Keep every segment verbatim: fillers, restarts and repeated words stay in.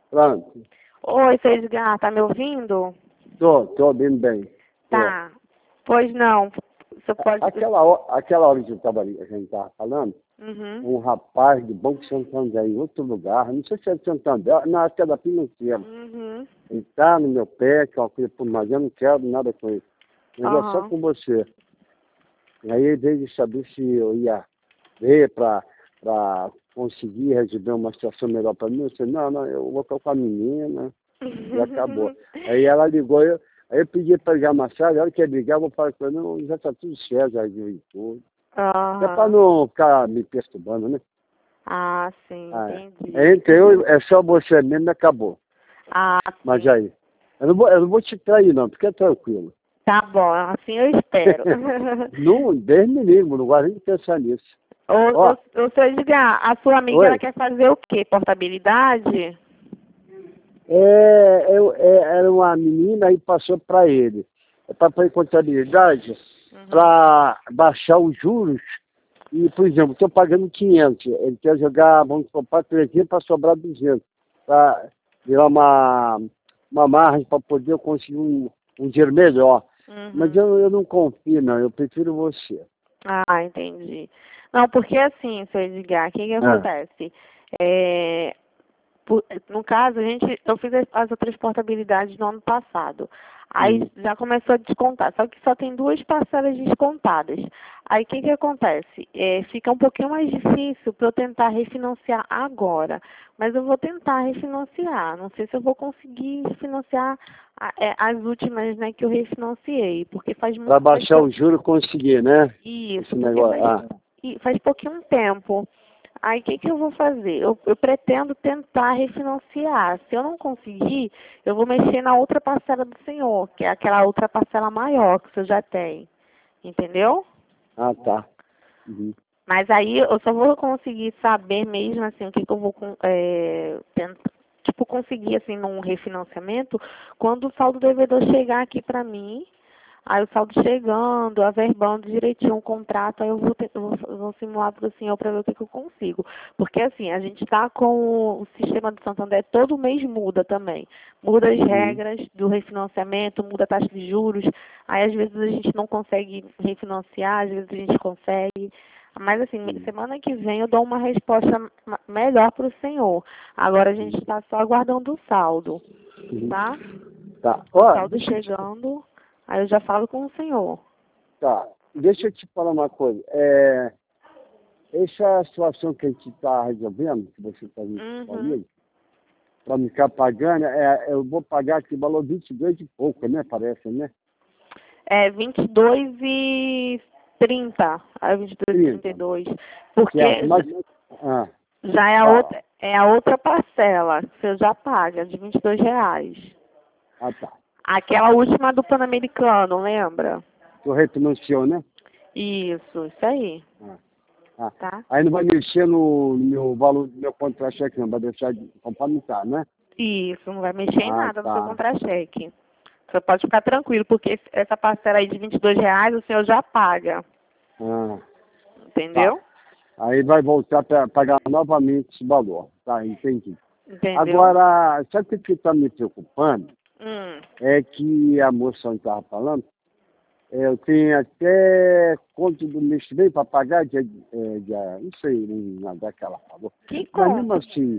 Pronto. Oi, seu Edgar, tá me ouvindo? Tô, tô ouvindo bem. Tô. Tá. Pois não, você pode... Aquela, ho- aquela hora que eu tava, ali- a gente estava falando, Uhum. um rapaz do Banco Santander em outro lugar, não sei se é de Santander, não, acho que é da financeira. Uhum. Ele tá no meu pé, que é uma coisa, pô, mas eu não quero nada com ele. Mas é só Aham. com você. Aí ele veio de saber se eu ia ver para conseguir resolver uma situação melhor para mim. Eu disse, não, não, eu vou ficar com a menina e acabou. Aí ela ligou, eu, aí eu pedi para ligar mais tarde, ela quer ligar, eu vou falar com ela, não, já está tudo certo, já viu e tudo. É para Aham. não ficar me perturbando, né? Ah, sim, Ah, entendi. é. Entre eu, é só você mesmo e acabou. Ah, Mas sim. aí, eu não vou, eu não vou te trair não, fica tranquilo. Tá bom, assim eu espero. Não, Deus me livre, não gosto nem de pensar nisso. Ô, Ó, ô, ô, seu Edgar, a sua amiga, ela oi. quer fazer o quê? Portabilidade? É, eu, é, era uma menina e passou para ele. É para fazer contabilidade, Uhum. para baixar os juros. E, por exemplo, estou pagando quinhentos. Ele quer jogar, vamos comprar trezentos para sobrar duzentos. Para virar uma, uma margem para poder eu conseguir um, um dinheiro melhor. Mas Uhum. eu, eu não confio, não. Eu prefiro você. Ah, entendi. Não, porque assim, seu Edgar, o que que Ah, acontece? É, por- no caso, a gente, eu fiz as as outras portabilidades no ano passado. Aí hum, já começou a descontar, só que só tem duas parcelas descontadas. Aí o que que acontece? É, fica um pouquinho mais difícil para eu tentar refinanciar agora. Mas eu vou tentar refinanciar. Não sei se eu vou conseguir refinanciar a- é, as últimas, né, que eu refinanciei, porque faz para muito, faz baixar o juro conseguir, né? isso, Esse porque negócio. faz, Ah, e faz pouquinho tempo. Aí o que, que eu vou fazer? Eu, eu pretendo tentar refinanciar. Se eu não conseguir, eu vou mexer na outra parcela do senhor, que é aquela outra parcela maior que o senhor já tem. Entendeu? ah tá. Uhum. Mas aí eu só vou conseguir saber mesmo assim o que, que eu vou con- é, tentar, tipo, conseguir assim num refinanciamento quando o saldo devedor chegar aqui para mim. Aí o saldo chegando, averbando direitinho o contrato, aí eu vou, ter, eu vou, eu vou simular para o senhor para ver o que, que eu consigo. Porque assim, a gente está com o sistema do Santander, todo mês muda também. Muda as Uhum. regras do refinanciamento, muda a taxa de juros. Aí às vezes a gente não consegue refinanciar, às vezes a gente consegue. Mas assim, me- Uhum. semana que vem eu dou uma resposta ma- melhor para o senhor. Agora a gente Uhum. está só aguardando o saldo, Uhum. tá? Tá. O Ó, saldo deixa eu te, chegando, aí eu já falo com o senhor. tá. Deixa eu te falar uma coisa. É, essa situação que a gente está resolvendo, que você está me Uhum. comigo, para me ficar pagando, é, eu vou pagar aqui valor vinte e dois e pouco, né? Parece, né? É vinte e dois e trinta, é vinte e dois e trinta e trinta. dois. Porque Certo, mas. j- Ah, já é a fala. outra, é a outra parcela, que você já paga, de vinte e dois reais. Ah, tá. Aquela última do Pan-Americano, lembra? Tu refinanciou, né? Isso, isso aí, Ah, ah. tá? Aí não vai mexer no, no meu valor do meu contra-cheque, não. Vai deixar de complementar, né? Isso, não vai mexer em Ah, nada no seu tá. contra-cheque. Você pode ficar tranquilo, porque esse- essa parcela aí de vinte e dois reais o senhor já paga, Ah, tá. entendeu? Aí vai voltar para pagar novamente esse valor. Tá, entendi. Entendeu? Agora, sabe o que está me preocupando? Hum. É que a moça não estava falando, é, eu tenho até conta do mês que vem para pagar, dia, é, dia, não sei nada que ela falou. Que Mas mesmo conta? assim,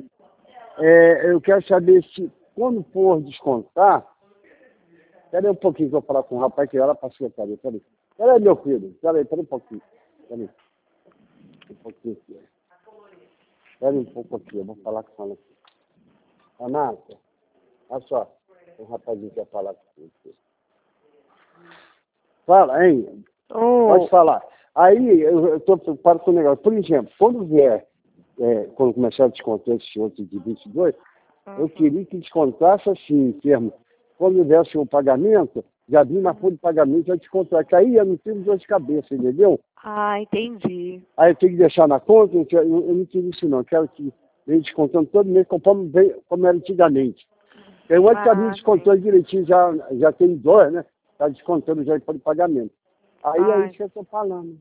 é, eu quero saber se quando for descontar, peraí um pouquinho que eu vou falar com o rapaz que era para a secretaria, peraí. Peraí, meu filho, peraí, peraí um pouquinho. Peraí, um pouquinho aqui. Peraí um pouco aqui, eu vou falar com ela aqui. Renata, olha só, o rapazinho quer falar com você. Fala, hein? Pode Oh, falar. Aí eu estou preocupado com o negócio. Por exemplo, quando vier, é, quando começar a descontar esse outro de vinte e dois, eu uhum. queria que descontasse assim, em termos. Quando viesse o pagamento, já vinha na folha de pagamento, já descontar. Que aí eu não tenho dor de cabeça, entendeu? Ah, entendi. Aí eu tenho que deixar na conta, eu, quero- eu não quero isso não. Eu quero que venha descontando todo mês, conforme, veio- como era antigamente. Tem um outro caminho Ah, sim. descontando direitinho, já, já tem dois, né? Está descontando já por pagamento. Aí é Ah, isso que eu estou falando.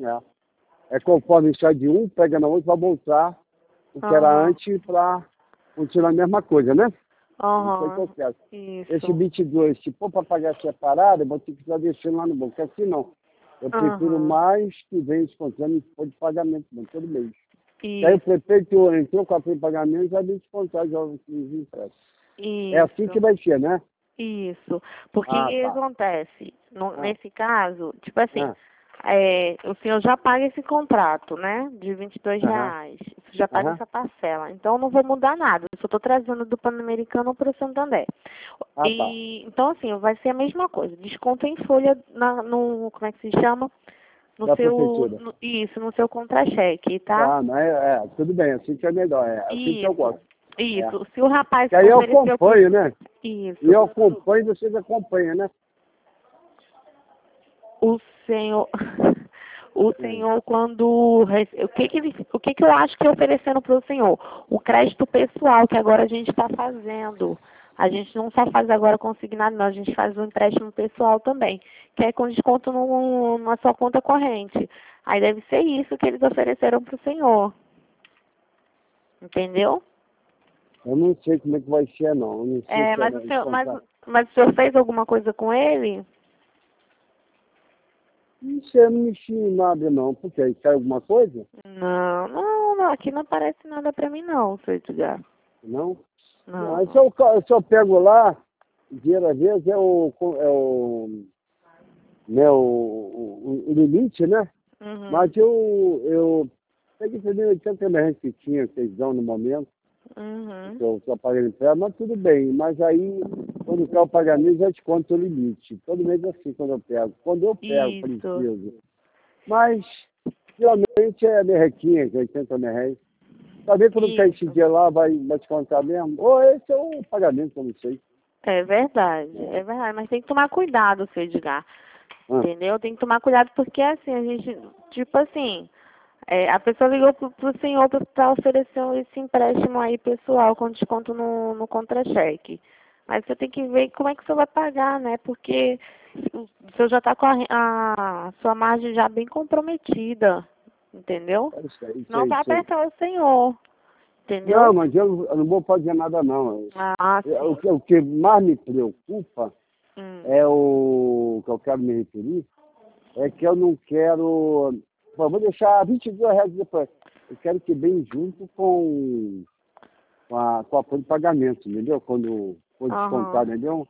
É. É conforme sai de um, pega na outra, vai voltar o que era aham. antes para continua a mesma coisa, né? Isso é que eu Aham. quero. Isso. Esse vinte e dois, se for para pagar separado, eu vou ter que estar deixando lá no banco. Porque assim não. Eu prefiro Aham. mais que venha descontando em folha de pagamento, não, todo mês. E aí o Isso. prefeito entrou com a folha de pagamento e já vem descontar já os os impressos. É assim que Isso. vai ser, né? Isso. Porque o Ah, que tá. acontece? No- Ah, nesse caso, tipo assim, ah, é, o senhor já paga esse contrato, né? De vinte e dois aham, reais. Você já paga aham. essa parcela. Então eu não vou mudar nada. Eu só estou trazendo do Pan-Americano para o Santander. Ah, tá. E então, assim, vai ser a mesma coisa. Desconto em folha na, no. Como é que se chama? No Da seu. prefeitura. No, isso, no seu contra-cheque, tá? Tá, mas é, é, tudo bem, assim que é melhor, é assim que eu Isso. gosto. É. Isso. Se o rapaz Que aí eu ofereceu pro. acompanho, né? E Isso. eu acompanho, vocês acompanham, né? O senhor, o É. senhor quando, rece- o que que ele, o que que eu acho que é oferecendo para o senhor? O crédito pessoal que agora a gente está fazendo. A gente não só faz agora consignado, não, a gente faz um empréstimo pessoal também, que é com desconto no, na sua conta corrente. Aí deve ser isso que eles ofereceram para o senhor. Entendeu? Eu não sei como é que vai ser, não. Eu não sei É, se é mas o senhor, mas, descontar. mas o senhor fez alguma coisa com ele? Não sei, eu não mexi em nada, não. Por quê? Cai alguma coisa? Não, não, não, aqui não aparece nada para mim não, seu Edgar. Não? Não, Não, se não. eu, se eu pego lá, dinheiro às vezes é o, é o, né, o, o, o limite, né? Uhum. Mas eu, eu peguei também oitenta reais que tinha, que eles dão no momento, Uhum. que eu estou pagando empréstimo, mas tudo bem. Mas aí, quando quer o pagamento, já desconto o limite. Todo mês é assim quando eu pego. Quando eu pego, Isso. preciso. Mas, geralmente é merrequinha, que é oitenta reais. Talvez quando cair esse Isso. dia lá, vai, vai descontar mesmo. Ou esse é o pagamento, eu não sei. É verdade, é verdade. Mas tem que tomar cuidado, seu Edgar. Ah, Entendeu? Tem que tomar cuidado porque assim, a gente, tipo assim, é, a pessoa ligou pro, pro senhor para oferecer esse empréstimo aí pessoal com desconto no, no contra-cheque. Mas você tem que ver como é que você vai pagar, né? Porque o senhor já está com a, a sua margem já bem comprometida, entendeu? é isso aí, Não sei, vai sei. apertar o senhor, Não, entendeu? mas eu, eu não vou fazer nada, não. Ah, Eu- o, sim. que, o que mais me preocupa Hum. é o que eu quero me referir, é que eu não quero. Bom, vou deixar vinte e dois reais depois. Eu quero que venha junto com, com, a, com a folha de pagamento, entendeu? Quando for Aham. descontado, entendeu?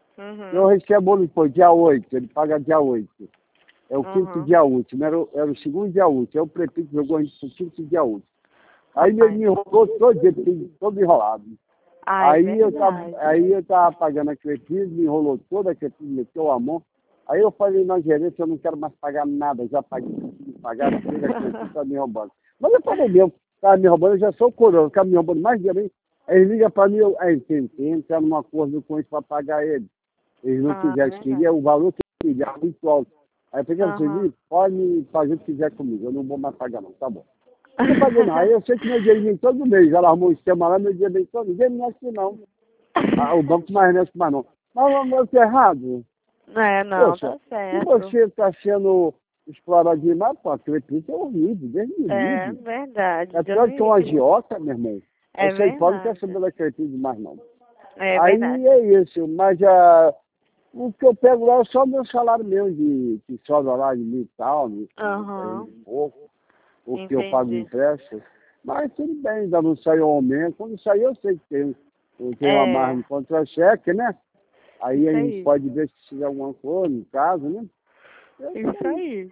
Eu Uhum. recebo depois, dia oito, ele paga dia oito. É o quinto Uhum. dia útil, não era, o- era o segundo dia útil. Aí o prefeito jogou isso para o quinto dia útil. Aí ele Rapaz. me enrolou todo dia, fiquei todo enrolado. Ah, é Aí eu tava, verdade. aí eu tava pagando a Crefisa, me enrolou toda a Crefisa, meteu a mão. Aí eu falei na gerência, eu não quero mais pagar nada, já paguei, consegui pagar, chega a Crefisa, tá me roubando. Mas eu falei mesmo, tá me roubando, eu já sou coroa, tá me roubando mais dinheiro, hein? Aí ele liga pra mim, eu, aí tem, tem, entrar num acordo com eles pra pagar ele. Eles não Ah, quiserem, eles verdade. queriam o valor que eu queria, muito alto. Aí eu falei, você Aham. viu, pode fazer o que quiser comigo, eu não vou mais pagar não, tá bom. Eu não paguei não, aí eu sei que meu dinheiro vem todo mês, ela arrumou um esquema lá, meu dinheiro vem todo mês, ninguém me mexe não. Ah, o banco mais mexe mais não. Mas, mas, mas isso é errado. É, não, Poxa, tá se certo. você está sendo explorado demais, pô, aquele príncipe é horrível, Deus me É livre. verdade. É Deus pior me que um livre. agiota, meu irmão. É Eu sei que não quer verdade. saber daquele príncipe mais não. É verdade. Aí é isso, mas ah, o que eu pego lá é só o meu salário mesmo, de, que sobra lá de mil e tal, mil Aham. e pouco, o que eu pago de Entendi. empréstimo. Mas tudo bem, ainda não saiu o aumento. Quando sair, eu sei que tem, tem uma margem É, de contra-cheque, né? Aí a isso gente aí. pode ver se precisa de alguma coisa, no caso, né? É isso Isso aí. aí.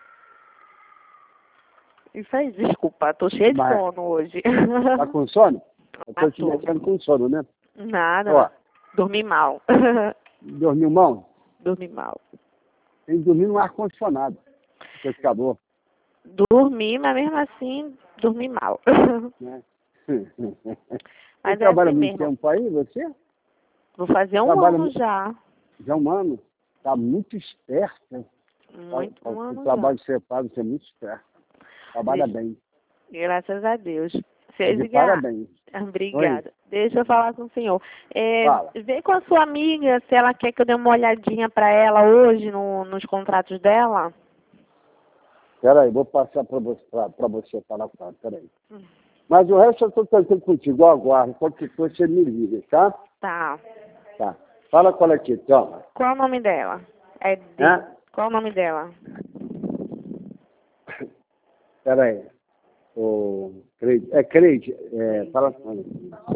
Isso aí. Desculpa, tô cheia de Mas sono hoje. tá com sono? Eu Ah, tô te tô. deixando com sono, né? Ó, Nada. Dormi mal. dormiu mal? Dormi mal. Tem que dormir no ar-condicionado, porque calor, Dormi, mas mesmo assim, dormi mal. né? Você Mas é trabalha assim muito mesmo. tempo aí, você? Vou fazer um Trabalha ano mu- já. já um ano? Tá muito esperta. Tá, Muito, tá, um o ano já. trabalho que você faz, você é muito esperto. Trabalha Deixa, bem. graças a Deus. Tá Seu de Edgar, parabéns. Oi, obrigada. Deixa eu falar com o senhor. É, fala. vê com a sua amiga se ela quer que eu dê uma olhadinha para ela hoje no, nos contratos dela. Peraí, vou passar para você, pra, pra você falar com ela, peraí. Mas o resto eu estou tentando contigo, eu aguardo. Qualquer coisa você me liga, tá? Tá. Tá. Fala qual é que toma. Qual é o nome dela? É de... Hã? Qual é o nome dela? Espera aí. O Creide. É Creide. É, fala com ela.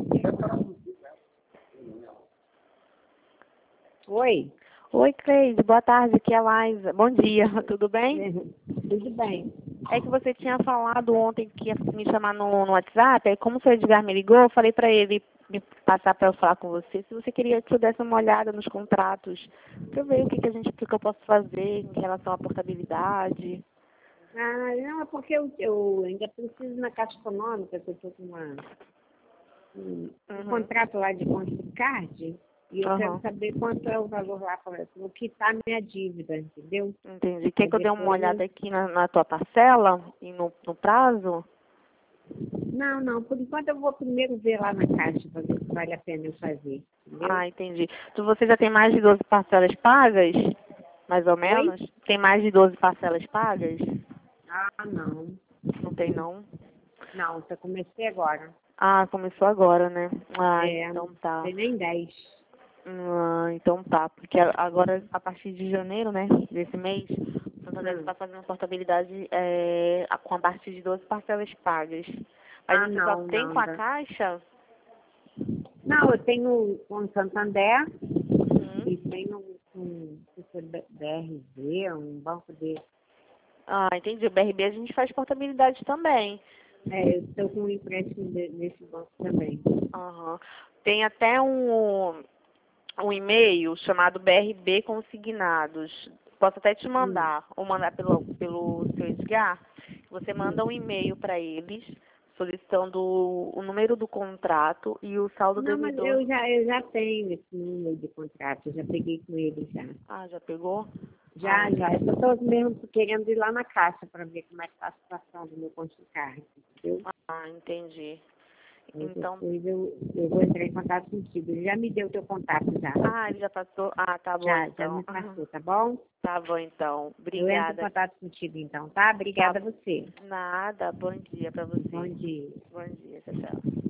Oi. Oi, Cleide. Boa tarde. Aqui é a Laísa. Bom dia. Tudo bem? Tudo bem. É que você tinha falado ontem que ia me chamar no, no WhatsApp. Aí, como o seu Edgar me ligou, eu falei para ele me passar para eu falar com você. Se você queria que eu desse uma olhada nos contratos, para eu ver o que, que a gente, o que, que eu posso fazer em relação à portabilidade. Ah, não, é porque eu, eu ainda preciso na Caixa Econômica, que eu estou com uma, um, um Uhum. contrato lá de Construcard, e eu Uhum. quero saber quanto é o valor lá para o que está a minha dívida, entendeu? Entendi. Quer Aí que eu dê uma depois olhada eu- aqui na, na tua parcela e no, no prazo? Não, não, por enquanto eu vou primeiro ver lá na Caixa para ver se vale a pena eu fazer, entendeu? Ah, entendi. Então você já tem mais de doze parcelas pagas? Mais ou menos? Tem mais de doze parcelas pagas? Ah, não. Não tem, não? Não, só comecei agora. Ah, começou agora, né? Ah, É, então não tá. tem nem dez. Ah, então tá. Porque a- agora, a partir de janeiro, né, desse mês, o Santander Hum. está fazendo portabilidade é, a- com a partir de doze parcelas pagas. Mas Ah, você só não, tem não. com a dá. Caixa? Não, eu tenho com Santander Uhum. e tenho com com B R Z, um banco de. Ah, entendi. O B R B a gente faz portabilidade também. É, eu estou com um empréstimo de- nesse banco também. Aham. Tem até um, um e-mail chamado B R B Consignados. Posso até te Hum, mandar, ou mandar pelo, pelo seu Edgar. Você hum. manda um e-mail para eles, solicitando o, o número do contrato e o saldo Não, mas devedor. eu já, eu já tenho esse número de contrato, eu já peguei com ele já. Ah, já pegou? Já, Ah, já. Eu só estou mesmo querendo ir lá na caixa para ver como é que está a situação do meu Construcard, entendeu? ah, entendi. Aí Então, depois eu, eu vou entrar em contato contigo. Ele já me deu o teu contato já. ah, ele já passou? Ah, tá bom Já, já então. me passou, tá bom? Tá bom então. Eu entro em Obrigada. contato contigo então, tá? Obrigada a você. Nada, bom dia para Bom você. dia. Bom dia, tchau, tchau.